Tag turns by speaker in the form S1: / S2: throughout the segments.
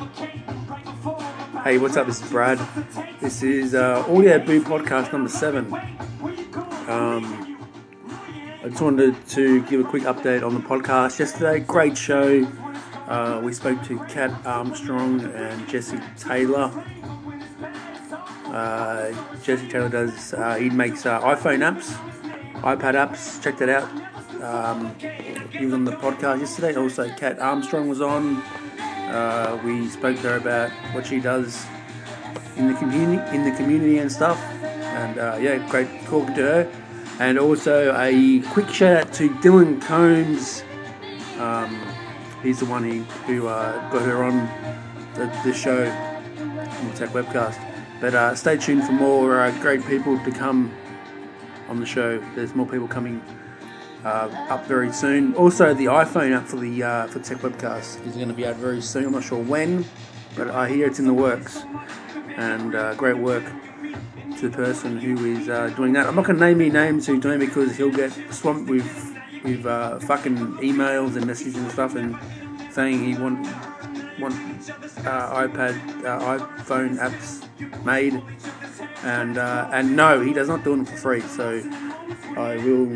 S1: Hey, what's up? This is Brad. This is Audio Boo Podcast number 7. I just wanted to give a quick update on the podcast yesterday. Great show. We spoke to Kat Armstrong and Jesse Taylor. Jesse Taylor he makes iPhone apps, iPad apps. Check that out. He was on the podcast yesterday. Also, Kat Armstrong was on. We spoke to her about what she does in the community and stuff. And great talking to her. And also a quick shout out to Dylan Combs. He's the one who got her on the show on the Tech Webcast. But stay tuned for more great people to come on the show. There's more people coming up very soon. Also, the iPhone app for Tech Webcast is going to be out very soon. I'm not sure when, but I hear it's in the works. And great work to the person who is doing that. I'm not going to name any names who's doing it because he'll get swamped with fucking emails and messages and stuff, and saying he want iPhone apps made, and no, he does not do them for free. So I will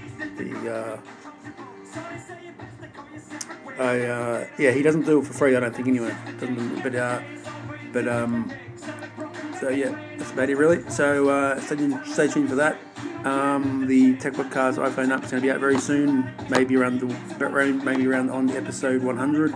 S1: he doesn't do it for free. I don't think anyway. So yeah, that's about it really. So stay tuned for that. The Tech Podcast iPhone app is going to be out very soon. Maybe around on the episode 100.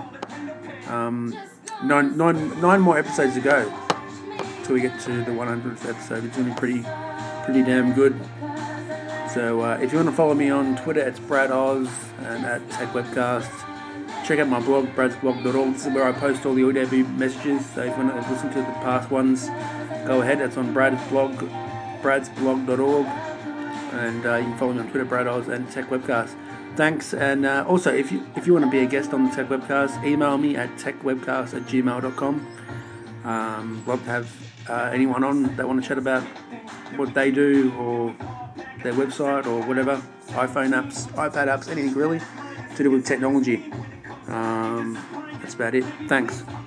S1: 9 more episodes to go till we get to the 100th episode. It's going to be pretty damn good. So if you want to follow me on Twitter, it's Brad Oz and at Tech Webcast. Check out my blog, bradsblog.org. This is where I post all the audio messages. So if you want to listen to the past ones, go ahead. That's on bradsblog.org. And you can follow me on Twitter, Brad Oz and Tech Webcast. Thanks. And also, if you want to be a guest on the Tech Webcast, email me at techwebcast@gmail.com. Love to have anyone on that want to chat about what they do or their website or whatever, iPhone apps, iPad apps, anything really to do with technology. That's about it. Thanks.